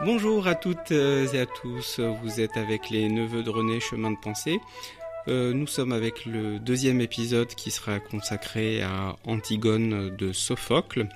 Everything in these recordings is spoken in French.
Bonjour à toutes et à tous, vous êtes avec les Neveux de René, Chemin de Pensée. Nous sommes avec le deuxième épisode qui sera consacré à Antigone de Sophocle.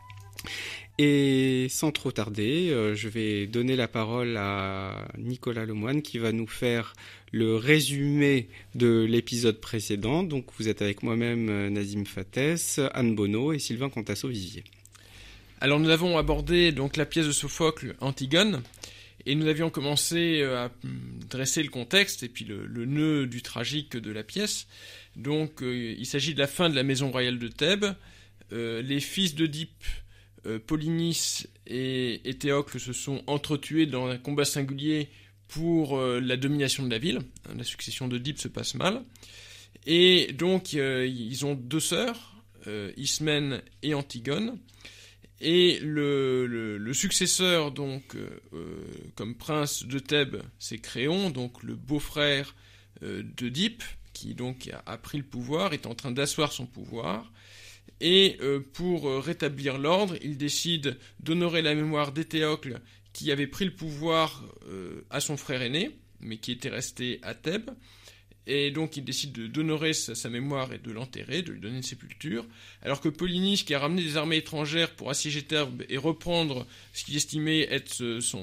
Et sans trop tarder, je vais donner la parole à Nicolas Lemoine qui va nous faire le résumé de l'épisode précédent. Donc vous êtes avec moi-même Nazim Fates, Anne Bonneau et Sylvain Contasso-Vivier. Alors nous avons abordé donc la pièce de Sophocle, Antigone, et nous avions commencé à dresser le contexte et puis le nœud du tragique de la pièce. Donc il s'agit de la fin de la maison royale de Thèbes. Les fils d'Œdipe, Polynice et Théocle se sont entretués dans un combat singulier pour la domination de la ville. La succession d'Œdipe se passe mal. Et donc ils ont deux sœurs, Ismène et Antigone. Et le successeur, donc, comme prince de Thèbes, c'est Créon, donc le beau-frère d'Œdipe, qui donc a pris le pouvoir, est en train d'asseoir son pouvoir. Et pour rétablir l'ordre, il décide d'honorer la mémoire d'Éthéocle, qui avait pris le pouvoir à son frère aîné, mais qui était resté à Thèbes. Et donc il décide d'honorer sa mémoire et de l'enterrer, de lui donner une sépulture, alors que Polynice, qui a ramené des armées étrangères pour assiéger Thèbes et reprendre ce qu'il estimait être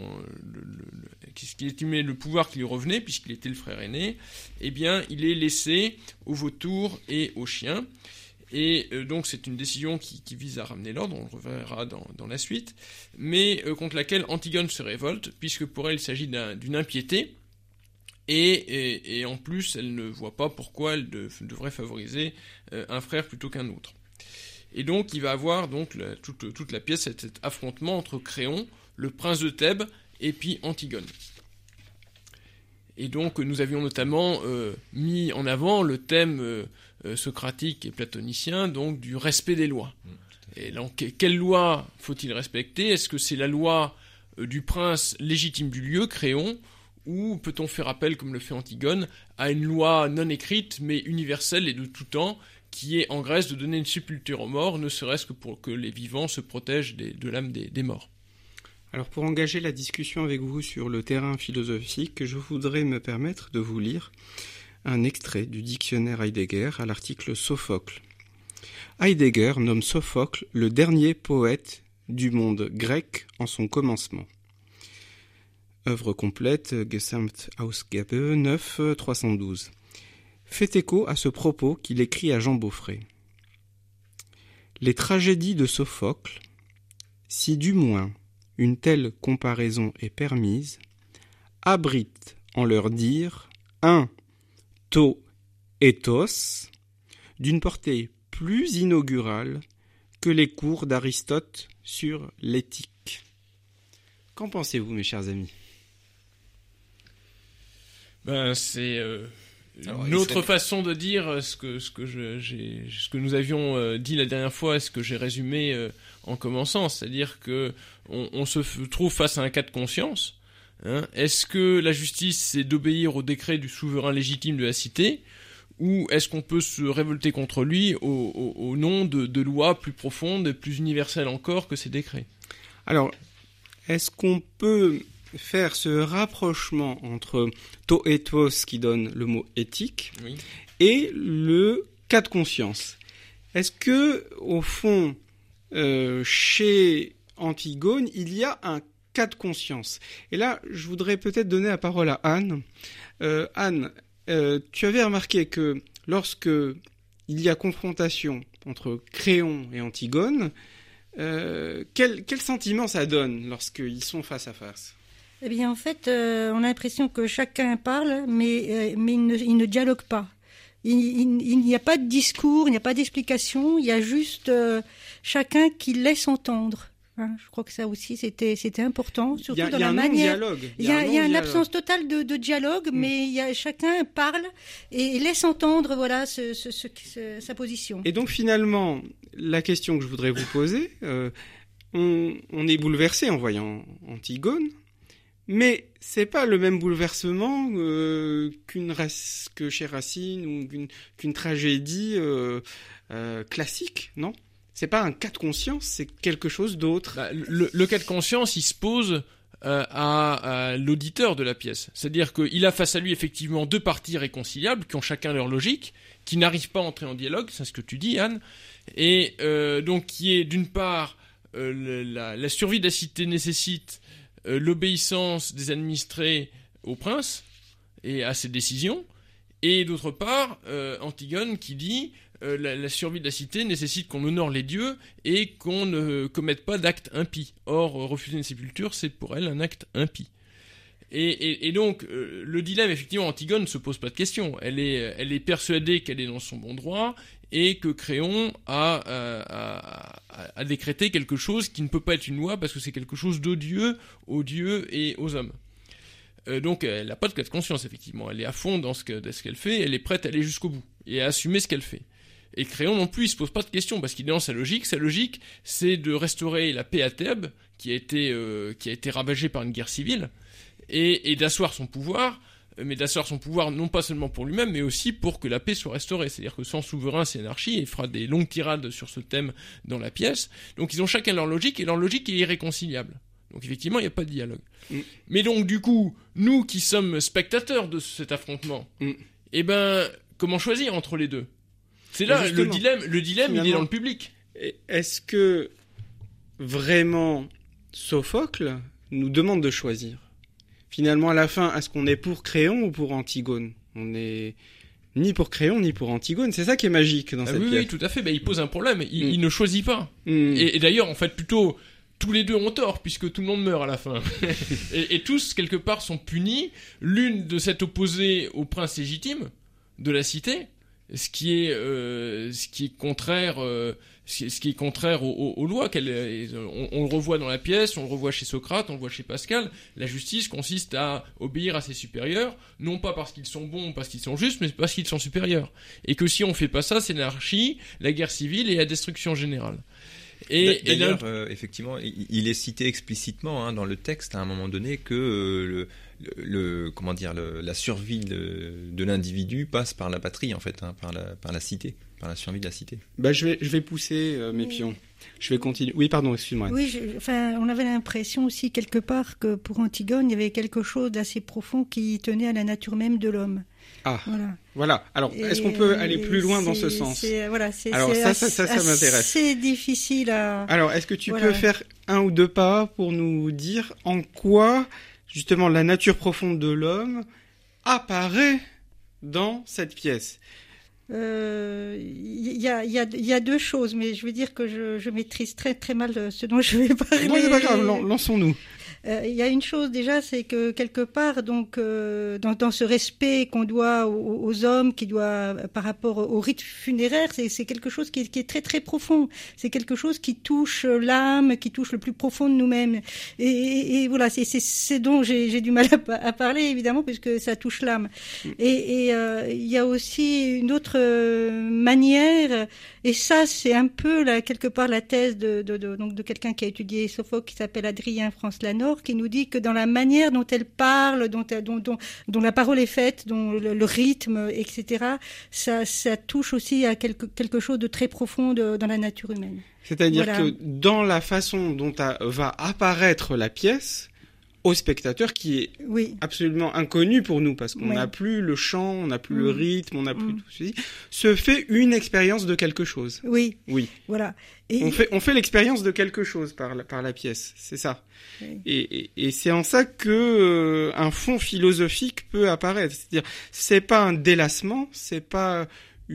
ce qu'il estimait le pouvoir qui lui revenait, puisqu'il était le frère aîné, eh bien il est laissé aux vautours et aux chiens. Et donc c'est une décision qui vise à ramener l'ordre, on le reverra dans la suite, mais contre laquelle Antigone se révolte, puisque pour elle il s'agit d'une impiété. Et en plus, elle ne voit pas pourquoi elle devrait favoriser un frère plutôt qu'un autre. Et donc, il va avoir donc toute la pièce, cet affrontement entre Créon, le prince de Thèbes, et puis Antigone. Et donc, nous avions notamment mis en avant le thème socratique et platonicien, donc du respect des lois. Et donc, quelle loi faut-il respecter ? Est-ce que c'est la loi du prince légitime du lieu, Créon, ou peut-on faire appel, comme le fait Antigone, à une loi non écrite, mais universelle et de tout temps, qui est en Grèce de donner une sépulture aux morts, ne serait-ce que pour que les vivants se protègent de l'âme des morts. Alors pour engager la discussion avec vous sur le terrain philosophique, je voudrais me permettre de vous lire un extrait du dictionnaire Heidegger à l'article Sophocle. Heidegger nomme Sophocle le dernier poète du monde grec en son commencement. Œuvre complète, Gesamtausgabe 9, 312. Fait écho à ce propos qu'il écrit à Jean Beaufret. Les tragédies de Sophocle, si du moins une telle comparaison est permise, abritent en leur dire un to ethos d'une portée plus inaugurale que les cours d'Aristote sur l'éthique. Qu'en pensez-vous, mes chers amis ? C'est une autre façon de dire ce que nous avions dit la dernière fois, ce que j'ai résumé en commençant, c'est-à-dire que on se trouve face à un cas de conscience. Est-ce que la justice, c'est d'obéir au décret du souverain légitime de la cité, ou est-ce qu'on peut se révolter contre lui au nom de lois plus profondes et plus universelles encore que ces décrets ? Alors, est-ce qu'on peut faire ce rapprochement entre to ethos qui donne le mot éthique, oui, et le cas de conscience? Est-ce que au fond chez Antigone il y a un cas de conscience? Et là je voudrais peut-être donner la parole à Anne. Anne, tu avais remarqué que lorsque il y a confrontation entre Créon et Antigone, quel sentiment ça donne lorsqu'ils sont face à face? Eh bien, en fait, on a l'impression que chacun parle, mais il ne dialogue pas. Il n'y a pas de discours, il n'y a pas d'explication, il y a juste chacun qui laisse entendre. Je crois que ça aussi, c'était important, surtout dans la manière. Il y a une absence totale de dialogue, mais chacun parle et laisse entendre, voilà, sa position. Et donc, finalement, la question que je voudrais vous poser, on est bouleversé en voyant Antigone. Mais c'est pas le même bouleversement que chez Racine ou qu'une tragédie classique, non ? C'est pas un cas de conscience, c'est quelque chose d'autre. Le cas de conscience, il se pose à l'auditeur de la pièce. C'est-à-dire qu'il a face à lui effectivement deux parties réconciliables qui ont chacun leur logique, qui n'arrivent pas à entrer en dialogue, c'est ce que tu dis, Anne, et donc qui est d'une part la survie de la cité nécessite l'obéissance des administrés au prince et à ses décisions, et d'autre part Antigone qui dit la survie de la cité nécessite qu'on honore les dieux et qu'on ne commette pas d'actes impies. Or, refuser une sépulture, c'est pour elle un acte impie. Et donc, le dilemme, effectivement, Antigone ne se pose pas de questions. Elle est persuadée qu'elle est dans son bon droit et que Créon a décrété quelque chose qui ne peut pas être une loi parce que c'est quelque chose d'odieux aux dieux et aux hommes. Donc, elle n'a pas de cas de conscience, effectivement. Elle est à fond dans ce qu'elle fait, elle est prête à aller jusqu'au bout et à assumer ce qu'elle fait. Et Créon non plus, il se pose pas de questions parce qu'il est dans sa logique. Sa logique, c'est de restaurer la paix à Thèbes, qui a été ravagée par une guerre civile, et d'asseoir son pouvoir, mais d'asseoir son pouvoir non pas seulement pour lui-même, mais aussi pour que la paix soit restaurée. C'est-à-dire que sans souverain, c'est anarchie, et il fera des longues tirades sur ce thème dans la pièce. Donc ils ont chacun leur logique, et leur logique est irréconciliable. Donc effectivement, il n'y a pas de dialogue. Mais donc du coup, nous qui sommes spectateurs de cet affrontement, eh ben, comment choisir entre les deux ? C'est là le dilemme il est dans le public. Est-ce que vraiment Sophocle nous demande de choisir ? Finalement, à la fin, est-ce qu'on est pour Créon ou pour Antigone ? On est ni pour Créon ni pour Antigone. C'est ça qui est magique dans cette pièce. Oui, tout à fait. Il pose un problème. Il ne choisit pas. Et d'ailleurs, en fait, plutôt, tous les deux ont tort, puisque tout le monde meurt à la fin. et tous, quelque part, sont punis. L'une de s'être opposée au prince légitime de la cité, ce qui est contraire aux lois. On le revoit dans la pièce, on le revoit chez Socrate, on le voit chez Pascal. La justice consiste à obéir à ses supérieurs, non pas parce qu'ils sont bons, parce qu'ils sont justes, mais parce qu'ils sont supérieurs. Et que si on fait pas ça, c'est l'anarchie, la guerre civile et la destruction générale. D'ailleurs, effectivement, il est cité explicitement dans le texte à un moment donné que la survie de l'individu passe par la patrie en fait, par la cité, par la survie de la cité. Je vais pousser mes pions. Je vais continuer. Oui, pardon, excuse-moi. Oui, on avait l'impression aussi quelque part que pour Antigone, il y avait quelque chose d'assez profond qui tenait à la nature même de l'homme. Ah, voilà. Alors, est-ce qu'on peut aller plus loin dans ce sens ? Alors, ça m'intéresse. C'est difficile à... Alors, est-ce que tu peux faire un ou deux pas pour nous dire en quoi, justement, la nature profonde de l'homme apparaît dans cette pièce ? Il y a deux choses, mais je veux dire que je maîtrise très très mal ce dont je vais parler. Non, c'est pas grave, lançons-nous. Il y a une chose déjà, c'est que quelque part, donc, dans ce respect qu'on doit aux hommes, qui doit par rapport au rite funéraire, c'est quelque chose qui est très très profond. C'est quelque chose qui touche l'âme, qui touche le plus profond de nous-mêmes. Et voilà, c'est dont j'ai du mal à parler évidemment, puisque ça touche l'âme. Et il y a aussi une autre manière, et ça c'est un peu là quelque part la thèse de quelqu'un qui a étudié Sophocle, qui s'appelle Adrien France-Lanor, qui nous dit que dans la manière dont elle parle, dont la parole est faite, dont le rythme, etc., ça touche aussi à quelque chose de très profond dans la nature humaine. C'est-à-dire que dans la façon dont va apparaître la pièce, au spectateur, qui est absolument inconnu pour nous, parce qu'on n'a plus le chant, on n'a plus le rythme, on n'a plus tout ceci, se fait une expérience de quelque chose. Oui. Voilà. Et on fait l'expérience de quelque chose par la pièce, c'est ça. Oui. Et c'est en ça que un fond philosophique peut apparaître. C'est-à-dire, c'est pas un délassement, c'est pas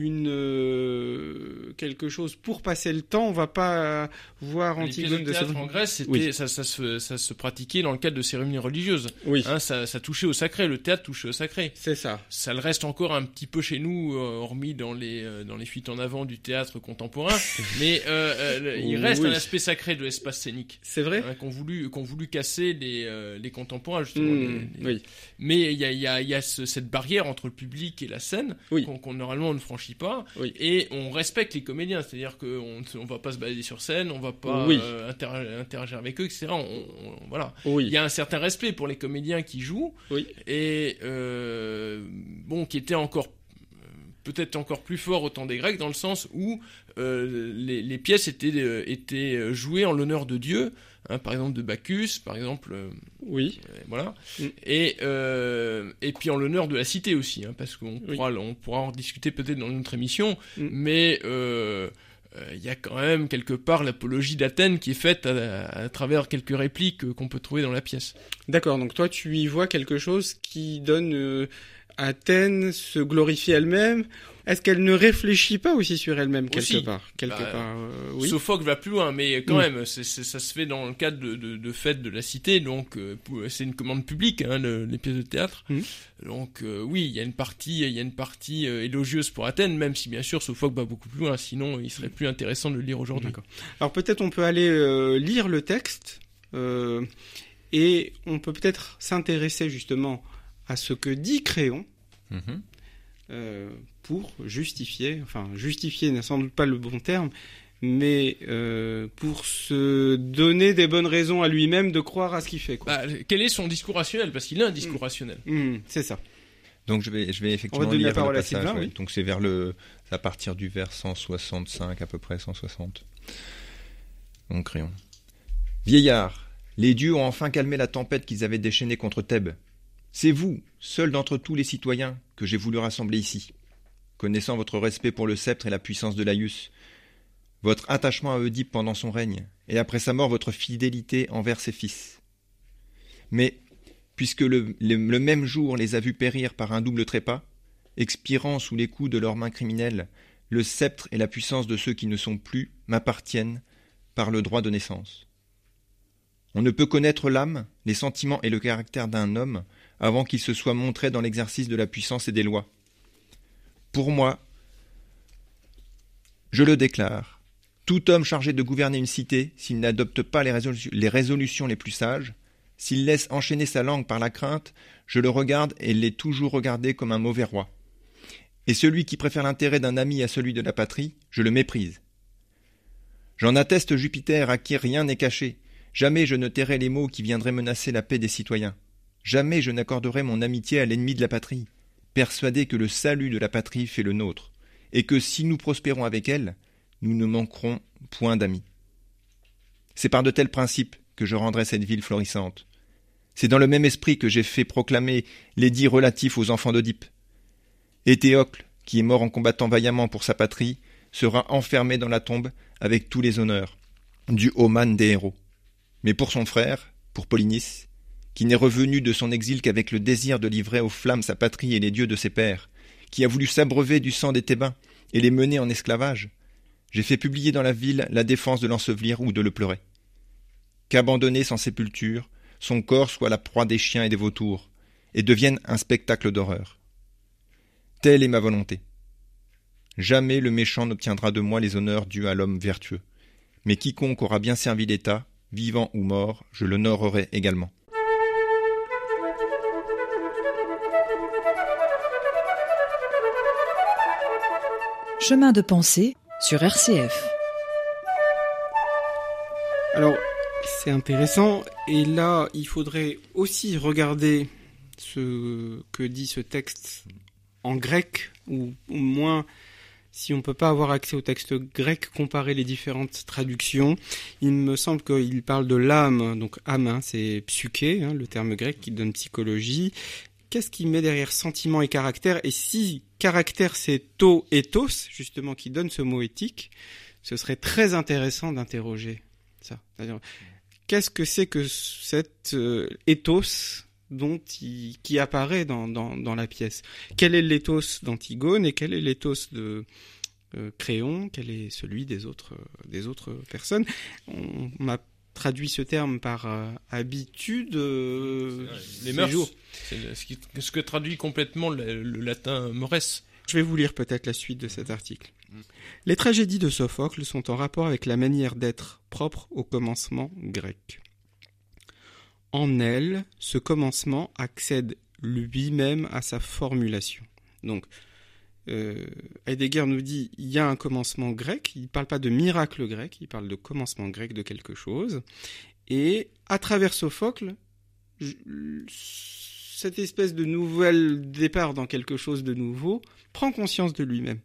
quelque chose pour passer le temps. On va pas voir Antigone de théâtre en Grèce, ça se pratiquait dans le cadre de cérémonies religieuses. Oui. Ça touchait au sacré, le théâtre touchait au sacré. C'est ça. Ça le reste encore un petit peu chez nous, hormis dans les fuites en avant du théâtre contemporain, mais il reste un aspect sacré de l'espace scénique. C'est vrai. Qu'ont voulu casser les contemporains justement. Oui. Mais il y a cette barrière entre le public et la scène qu'on normalement ne franchit pas, et on respecte les comédiens, c'est-à-dire qu'on va pas se balader sur scène, on va pas interagir avec eux, etc. Voilà. Il y a un certain respect pour les comédiens qui jouent, et qui était encore peut-être encore plus fort au temps des Grecs, dans le sens où les pièces étaient jouées en l'honneur de Dieu, hein, par exemple de Bacchus, par exemple. Oui. Voilà. Et puis en l'honneur de la cité aussi, hein, parce qu'on pourra en discuter peut-être dans une autre émission, mais il y a quand même quelque part l'apologie d'Athènes qui est faite à travers quelques répliques qu'on peut trouver dans la pièce. D'accord, donc toi tu y vois quelque chose qui donne Athènes se glorifier elle-même. Est-ce qu'elle ne réfléchit pas aussi sur elle-même quelque part oui. Sophocle va plus loin, mais quand même, ça se fait dans le cadre de fêtes de la cité, donc c'est une commande publique, hein, les pièces de théâtre. Donc oui, il y a une partie élogieuse pour Athènes, même si bien sûr Sophocle va beaucoup plus loin, sinon il serait plus intéressant de le lire aujourd'hui. D'accord. Alors peut-être on peut aller lire le texte et on peut peut-être s'intéresser justement à ce que dit Créon. Pour justifier n'est sans doute pas le bon terme, mais pour se donner des bonnes raisons à lui-même de croire à ce qu'il fait, quoi. Quel est son discours rationnel ? Parce qu'il a un discours rationnel. C'est ça. Donc je vais effectivement lire le passage. Sylvain, oui. Donc c'est à partir du vers 165 à peu près, 160. Donc Créon. Vieillard, les dieux ont enfin calmé la tempête qu'ils avaient déchaînée contre Thèbes. C'est vous, seul d'entre tous les citoyens, que j'ai voulu rassembler ici. Connaissant votre respect pour le sceptre et la puissance de Laïus, votre attachement à Oedipe pendant son règne, et après sa mort votre fidélité envers ses fils. Mais, puisque le même jour les a vus périr par un double trépas, expirant sous les coups de leurs mains criminelles, le sceptre et la puissance de ceux qui ne sont plus m'appartiennent par le droit de naissance. On ne peut connaître l'âme, les sentiments et le caractère d'un homme avant qu'il se soit montré dans l'exercice de la puissance et des lois. Pour moi, je le déclare, tout homme chargé de gouverner une cité, s'il n'adopte pas les résolutions les plus sages, s'il laisse enchaîner sa langue par la crainte, je le regarde et l'ai toujours regardé comme un mauvais roi. Et celui qui préfère l'intérêt d'un ami à celui de la patrie, je le méprise. J'en atteste Jupiter à qui rien n'est caché. Jamais je ne tairai les mots qui viendraient menacer la paix des citoyens. Jamais je n'accorderai mon amitié à l'ennemi de la patrie, persuadé que le salut de la patrie fait le nôtre, et que si nous prospérons avec elle, nous ne manquerons point d'amis. C'est par de tels principes que je rendrai cette ville florissante. C'est dans le même esprit que j'ai fait proclamer l'édit relatif aux enfants d'Oedipe. Éthéocle, qui est mort en combattant vaillamment pour sa patrie, sera enfermé dans la tombe avec tous les honneurs, du haut man des héros. Mais pour son frère, pour Polynice, qui n'est revenu de son exil qu'avec le désir de livrer aux flammes sa patrie et les dieux de ses pères, qui a voulu s'abreuver du sang des Thébains et les mener en esclavage, j'ai fait publier dans la ville la défense de l'ensevelir ou de le pleurer. Qu'abandonné sans sépulture, son corps soit la proie des chiens et des vautours, et devienne un spectacle d'horreur. Telle est ma volonté. Jamais le méchant n'obtiendra de moi les honneurs dus à l'homme vertueux, mais quiconque aura bien servi l'État, vivant ou mort, je l'honorerai également. Chemin de pensée sur RCF. Alors, c'est intéressant, et là, il faudrait aussi regarder ce que dit ce texte en grec, ou au moins, si on ne peut pas avoir accès au texte grec, comparer les différentes traductions. Il me semble qu'il parle de l'âme, donc âme, hein, c'est psyché, le terme grec qui donne psychologie. Qu'est-ce qu'il met derrière sentiment et caractère ? Et si caractère c'est to ethos, justement, qui donne ce mot éthique, ce serait très intéressant d'interroger ça. C'est-à-dire, qu'est-ce que c'est que cet ethos qui apparaît dans la pièce ? Quel est l'éthos d'Antigone et quel est l'éthos de Créon ? Quel est celui des autres personnes ? On a traduit ce terme par habitude. Les mœurs. C'est ce que traduit complètement le latin mores. Je vais vous lire peut-être la suite de cet article. Les tragédies de Sophocle sont en rapport avec la manière d'être propre au commencement grec. En elles, ce commencement accède lui-même à sa formulation. Donc, Heidegger nous dit il y a un commencement grec, il ne parle pas de miracle grec, il parle de commencement grec de quelque chose. Et à travers Sophocle, cette espèce de nouvel départ dans quelque chose de nouveau, prend conscience de lui-même.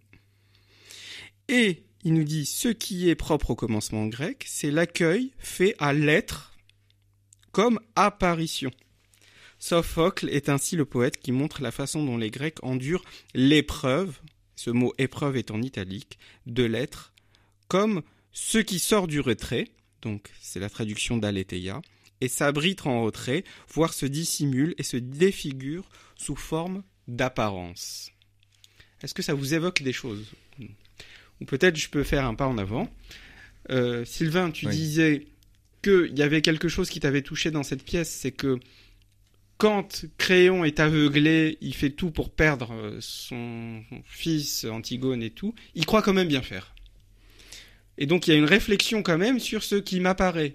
Et il nous dit, ce qui est propre au commencement grec, c'est l'accueil fait à l'être comme apparition. Sophocle est ainsi le poète qui montre la façon dont les Grecs endurent l'épreuve, ce mot épreuve est en italique, de l'être, comme ce qui sort du retrait, donc c'est la traduction d'Aletheia, et s'abrite en retrait, voire se dissimule et se défigure sous forme d'apparence. Est-ce que ça vous évoque des choses ? Ou peut-être je peux faire un pas en avant. Sylvain, tu disais qu'il y avait quelque chose qui t'avait touché dans cette pièce, c'est que quand Créon est aveuglé, il fait tout pour perdre son fils Antigone et tout, il croit quand même bien faire. Et donc il y a une réflexion quand même sur ce qui m'apparaît.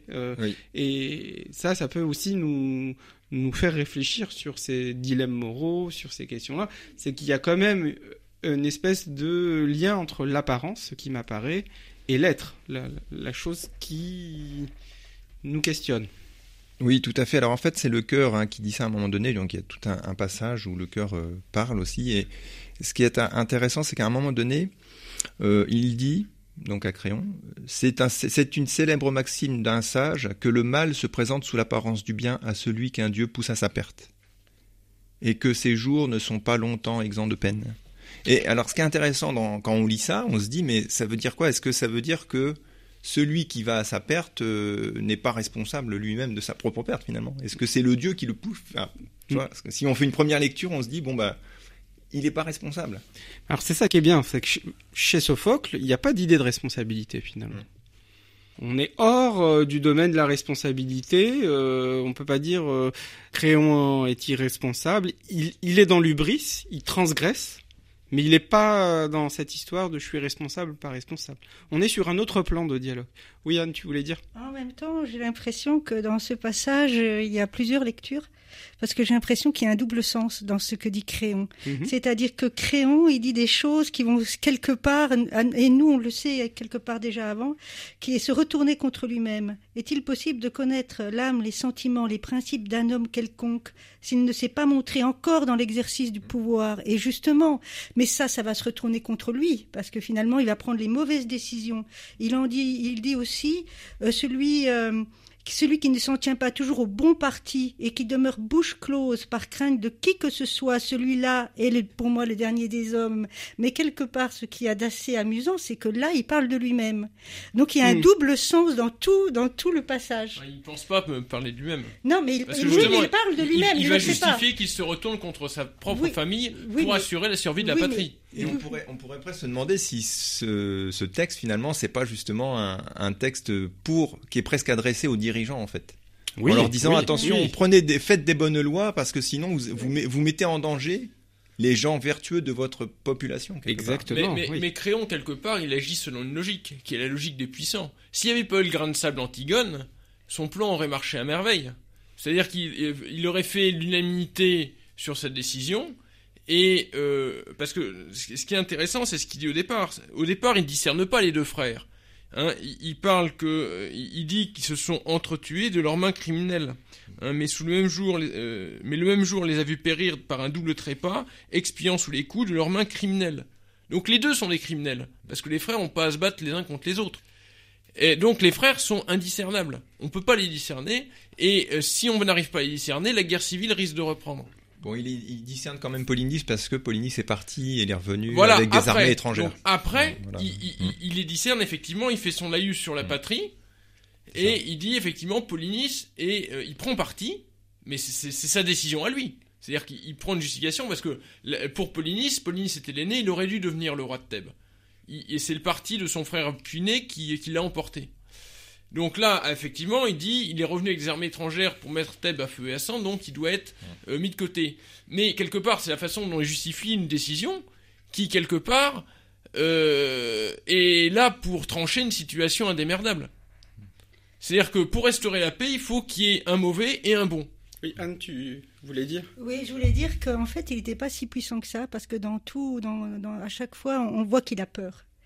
Et ça peut aussi nous faire réfléchir sur ces dilemmes moraux, sur ces questions-là. C'est qu'il y a quand même une espèce de lien entre l'apparence, ce qui m'apparaît, et l'être, la chose qui nous questionne. Oui, tout à fait. Alors en fait, c'est le chœur qui dit ça à un moment donné. Donc il y a tout un passage où le chœur parle aussi. Et ce qui est intéressant, c'est qu'à un moment donné, il dit, donc à Créon, c'est une célèbre maxime d'un sage que le mal se présente sous l'apparence du bien à celui qu'un dieu pousse à sa perte, et que ses jours ne sont pas longtemps exempts de peine. Et alors, ce qui est intéressant quand on lit ça, on se dit, mais ça veut dire quoi ? Est-ce que ça veut dire que celui qui va à sa perte n'est pas responsable lui-même de sa propre perte, finalement ? Est-ce que c'est le Dieu qui le pousse ? Enfin, tu vois, parce que si on fait une première lecture, on se dit, il n'est pas responsable. Alors, c'est ça qui est bien, c'est que chez Sophocle, il n'y a pas d'idée de responsabilité, finalement. On est hors du domaine de la responsabilité. On ne peut pas dire Créon est irresponsable. Il est dans l'hubris, il transgresse. Mais il n'est pas dans cette histoire de je suis responsable, pas responsable. On est sur un autre plan de dialogue. Oui, Anne, tu voulais dire ? En même temps, j'ai l'impression que dans ce passage, il y a plusieurs lectures, parce que j'ai l'impression qu'il y a un double sens dans ce que dit Créon. C'est-à-dire que Créon, il dit des choses qui vont quelque part, et nous on le sait quelque part déjà avant, qui est se retourner contre lui-même. Est-il possible de connaître l'âme, les sentiments, les principes d'un homme quelconque s'il ne s'est pas montré encore dans l'exercice du pouvoir ? Et justement, mais ça va se retourner contre lui, parce que finalement, il va prendre les mauvaises décisions. Il dit aussi, celui qui ne s'en tient pas toujours au bon parti et qui demeure bouche close par crainte de qui que ce soit, celui-là est pour moi le dernier des hommes. Mais quelque part, ce qui est d'assez amusant, c'est que là, il parle de lui-même. Donc il y a un double sens dans tout le passage. Il ne pense pas parler de lui-même. Non, mais il parle de lui-même. Il va justifier qu'il se retourne contre sa propre famille pour assurer la survie de la patrie. Et on pourrait presque se demander si ce texte, finalement, c'est pas justement un texte qui est presque adressé aux dirigeants, en fait. En leur disant, attention, faites des bonnes lois, parce que sinon, vous mettez en danger les gens vertueux de votre population. Exactement. Mais Créon, quelque part, il agit selon une logique, qui est la logique des puissants. S'il n'y avait pas eu le grain de sable Antigone, son plan aurait marché à merveille. C'est-à-dire qu'il aurait fait l'unanimité sur cette décision. Et parce que ce qui est intéressant, c'est ce qu'il dit au départ. Au départ, il ne discerne pas les deux frères. Il dit qu'ils se sont entretués de leurs mains criminelles. Mais le même jour les a vus périr par un double trépas, expiant sous les coups de leurs mains criminelles. Donc les deux sont des criminels, parce que les frères n'ont pas à se battre les uns contre les autres. Et donc les frères sont indiscernables. On ne peut pas les discerner, et si on n'arrive pas à les discerner, la guerre civile risque de reprendre. Bon, il discerne quand même Polynice parce que Polynice est parti et il est revenu avec des armées étrangères. Donc après, il les discerne effectivement, il fait son laïus sur la patrie et il dit effectivement Polynice et il prend parti, mais c'est sa décision à lui. C'est-à-dire qu'il prend une justification parce que pour Polynice était l'aîné, il aurait dû devenir le roi de Thèbes. Et c'est le parti de son frère puîné qui l'a emporté. Donc là, effectivement, il est revenu avec des armées étrangères pour mettre Thèbes à feu et à sang, donc il doit être mis de côté. Mais quelque part, c'est la façon dont il justifie une décision qui, quelque part, est là pour trancher une situation indémerdable. C'est-à-dire que pour restaurer la paix, il faut qu'il y ait un mauvais et un bon. Oui, Anne, tu voulais dire ? Oui, je voulais dire qu'en fait, il n'était pas si puissant que ça, parce que à chaque fois, on voit qu'il a peur.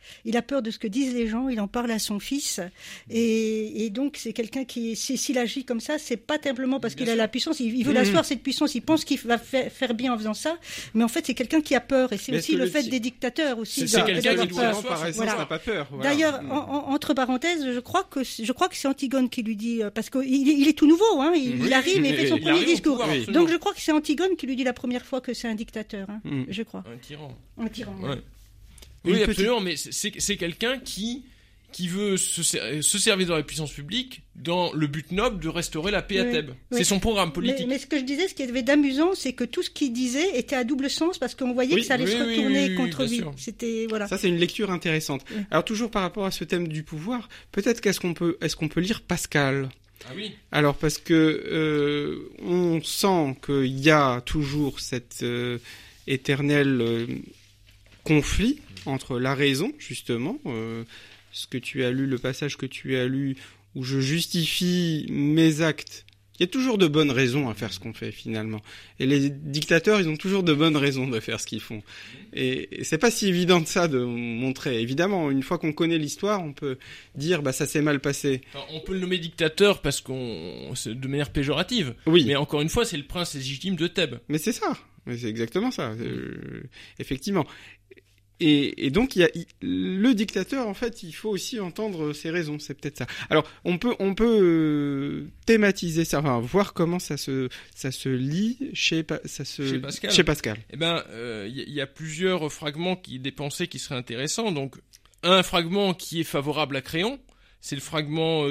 Il a peur de ce que disent les gens. Il en parle à son fils. Et donc, c'est quelqu'un qui, s'il agit comme ça, c'est pas simplement parce qu'il a la puissance. Il veut l'asseoir, cette puissance. Il pense qu'il va faire bien en faisant ça. Mais en fait, c'est quelqu'un qui a peur. Et c'est aussi le fait des dictateurs aussi. C'est quelqu'un qui doit par essence n'a pas peur. Voilà. D'ailleurs, entre parenthèses, je crois que c'est Antigone qui lui dit, parce qu'il est tout nouveau, hein. Il arrive et fait son premier discours. Donc, je crois que c'est Antigone qui lui dit la première fois que c'est un dictateur, hein, je crois. Un tyran. Ouais. Oui, absolument, mais c'est quelqu'un qui veut se servir de la puissance publique dans le but noble de restaurer la paix à Thèbes. C'est son programme politique. Mais ce que je disais, ce qui avait d'amusant, c'est que tout ce qu'il disait était à double sens, parce qu'on voyait que ça allait se retourner contre lui. C'était, voilà. Ça, c'est une lecture intéressante. Oui. Alors, toujours par rapport à ce thème du pouvoir, peut-être est-ce qu'on peut lire Pascal? Ah oui. Alors, parce que on sent qu'il y a toujours cet éternel conflit entre la raison, justement, ce que tu as lu, le passage que tu as lu, où je justifie mes actes. Il y a toujours de bonnes raisons à faire ce qu'on fait, finalement. Et les dictateurs, ils ont toujours de bonnes raisons de faire ce qu'ils font. Et c'est pas si évident de ça de montrer. Évidemment, une fois qu'on connaît l'histoire, on peut dire, ça s'est mal passé. Enfin, on peut le nommer dictateur parce c'est de manière péjorative. Oui. Mais encore une fois, c'est le prince légitime de Thèbes. Mais c'est ça. Mais c'est exactement ça. Effectivement. Et donc le dictateur, en fait, il faut aussi entendre ses raisons, c'est peut-être ça. Alors on peut thématiser ça, enfin voir comment ça se lit chez Pascal. Eh ben il y a plusieurs fragments des pensées qui seraient intéressants. Donc un fragment qui est favorable à Créon, c'est le fragment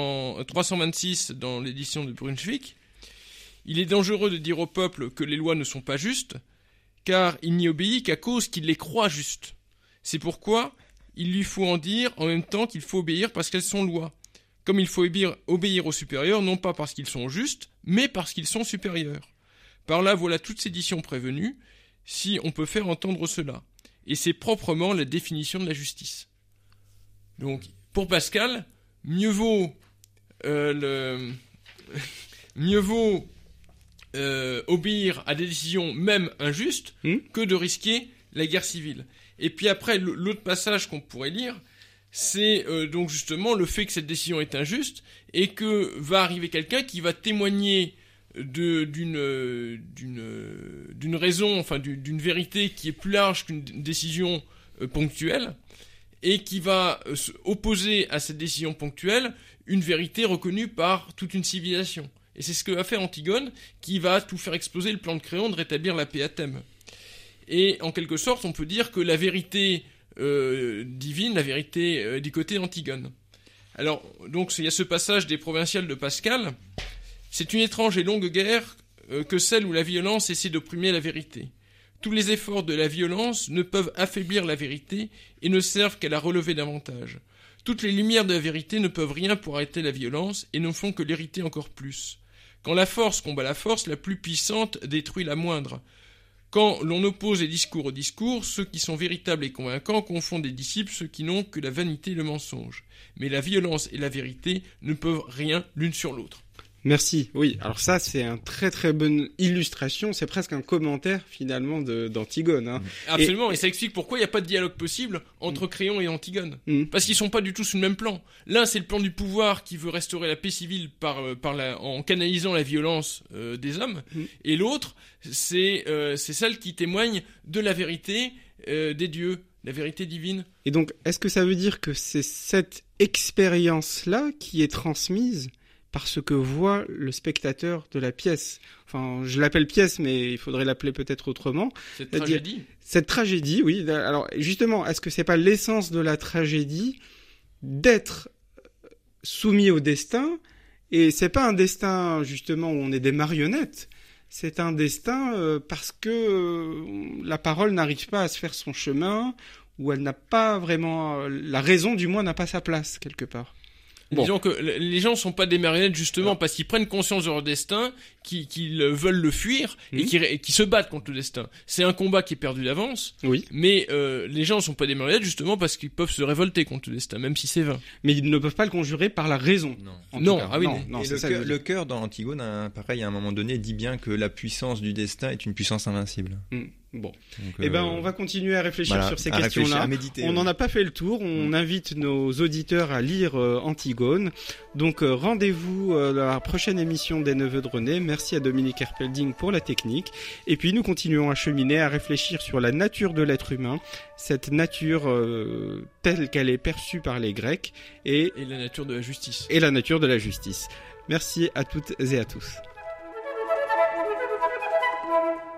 326 dans l'édition de Brunswick. Il est dangereux de dire au peuple que les lois ne sont pas justes, car il n'y obéit qu'à cause qu'il les croit justes. C'est pourquoi il lui faut en dire en même temps qu'il faut obéir parce qu'elles sont lois. Comme il faut obéir aux supérieurs, non pas parce qu'ils sont justes, mais parce qu'ils sont supérieurs. Par là, voilà toute sédition prévenue, si on peut faire entendre cela. Et c'est proprement la définition de la justice. Donc, pour Pascal, mieux vaut obéir à des décisions même injustes que de risquer la guerre civile. Et puis après, l'autre passage qu'on pourrait lire, c'est donc justement le fait que cette décision est injuste et que va arriver quelqu'un qui va témoigner d'une raison, enfin d'une vérité qui est plus large qu'une décision ponctuelle et qui va opposer à cette décision ponctuelle une vérité reconnue par toute une civilisation. Et c'est ce que va faire Antigone, qui va tout faire exploser le plan de Créon de rétablir la paix à Thèbes. Et en quelque sorte, on peut dire que la vérité divine, la vérité du côté d'Antigone. Alors, donc, il y a ce passage des Provinciales de Pascal. C'est une étrange et longue guerre que celle où la violence essaie d'opprimer la vérité. Tous les efforts de la violence ne peuvent affaiblir la vérité et ne servent qu'à la relever davantage. Toutes les lumières de la vérité ne peuvent rien pour arrêter la violence et ne font que l'irriter encore plus. Quand la force combat la force, la plus puissante détruit la moindre. Quand l'on oppose les discours aux discours, ceux qui sont véritables et convaincants confondent des disciples ceux qui n'ont que la vanité et le mensonge. Mais la violence et la vérité ne peuvent rien l'une sur l'autre. Merci. Oui, alors ça, c'est une très très bonne illustration. C'est presque un commentaire finalement d'Antigone. Hein. Absolument, et ça explique pourquoi il n'y a pas de dialogue possible entre Créon et Antigone. Parce qu'ils sont pas du tout sur le même plan. L'un, c'est le plan du pouvoir qui veut restaurer la paix civile en canalisant la violence des hommes, et l'autre, c'est celle qui témoigne de la vérité des dieux, la vérité divine. Et donc, est-ce que ça veut dire que c'est cette expérience-là qui est transmise par ce que voit le spectateur de la pièce? Enfin, je l'appelle pièce, mais il faudrait l'appeler peut-être autrement. Cette tragédie, oui. Alors, justement, est-ce que c'est pas l'essence de la tragédie d'être soumis au destin? Et c'est pas un destin, justement, où on est des marionnettes. C'est un destin parce que la parole n'arrive pas à se faire son chemin, ou elle n'a pas vraiment... la raison, du moins, n'a pas sa place, quelque part. Bon. Disons que les gens sont pas des marionnettes justement parce qu'ils prennent conscience de leur destin, qu'ils veulent le fuir et qui se battent contre le destin. C'est un combat qui est perdu d'avance. Oui. Mais les gens sont pas des marionnettes justement parce qu'ils peuvent se révolter contre le destin, même si c'est vain. Mais ils ne peuvent pas le conjurer par la raison. Non. Le cœur dans Antigone, pareil, à un moment donné, dit bien que la puissance du destin est une puissance invincible. Bon. Donc, on va continuer à réfléchir sur ces questions-là. On n'en a pas fait le tour. On invite nos auditeurs à lire Antigone. Donc, rendez-vous à la prochaine émission des Neveux de René. Merci à Dominique Herpelding pour la technique. Et puis, nous continuons à cheminer, à réfléchir sur la nature de l'être humain, cette nature telle qu'elle est perçue par les Grecs et la nature de la justice. Et la nature de la justice. Merci à toutes et à tous.